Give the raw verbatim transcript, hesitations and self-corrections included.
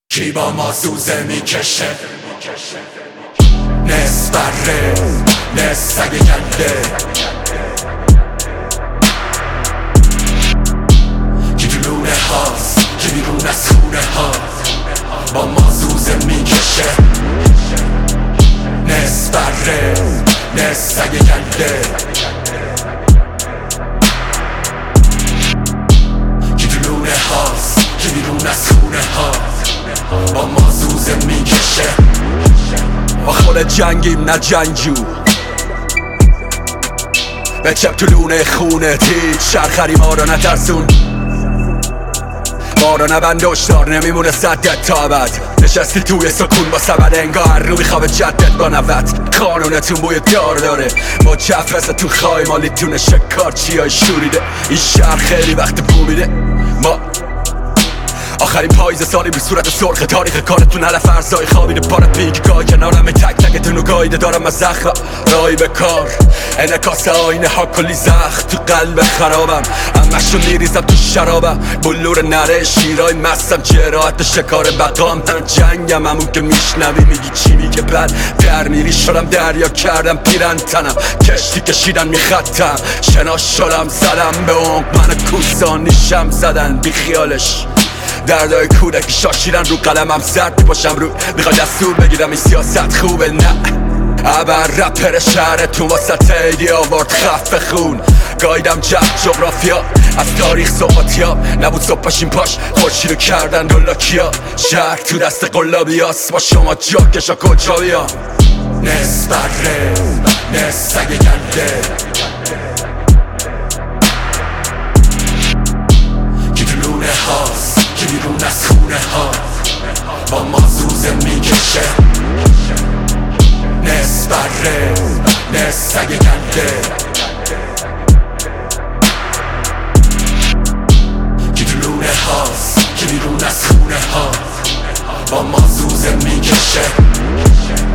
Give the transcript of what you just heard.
کی با ما زوزه میکشه؟ نصف بره نصف سگ گنده، کی دلونه هاست کی بیرون از خونه ها با ما زوزه میکشه. نصف بره نصف سگ گنده، کی دلونه هاست کی بیرون از خونه ها با ما زوزه میکشه. با خود جنگیم نه جنگجو، به چپ تو لونه خونه تیج شرخری ما رو نترسون، ما رو نبند دشتار نمیمونه صدت تا ابد. نشستی توی سکون با سبد انگار رو میخوابه جدت با نوت. قانونتون بوی دار داره با چفرسه تو خواهی مالیتونه شکار چیای شوریده. این شهر خیلی وقت بو میده. ما آخرین پاییز سالی بی صورت سرخ تاریخ کارتون علف ارزای خوابیده پار پیک گاه کنارم تک تکتون و گایده دارم از زخم رای به کار انکاس آینه ها کلی زخم تو قلب خرابم. همشو میریزم تو شرابم بلور نره شیرای مستم جراحت شکار بقام. من جنگم همون که میشنوی میگی چی میگه بعد در میری شدم دریا کردم پیرن تنم کشتی کشیدن میخطم شناش شدم زدم به عمق من کوسانی شم زدن بی خیالش دردای کودکی شاشیدن رو قلمم زرد باشم رو میخوای دستور بگیرم این سیاست خوبه نه ابر رپر شهرتون واسه ایدی آورد خف خون گایدم جب جغرافیا از تاریخ صحباتیا نبود صبحش این پاش خورشیدو کردن دولاکیا شهر تو دست قلابیاس با شما جاکشا کجا بیام. نصف بره نصف سگ گنده، کی دلونه هاست کی بیرون از خونه ها با ما زوزه میکشه. نصف بره نصف سگ گنده، کی دلونه هاست کی بیرون از خونه ها با ما زوزه میکشه.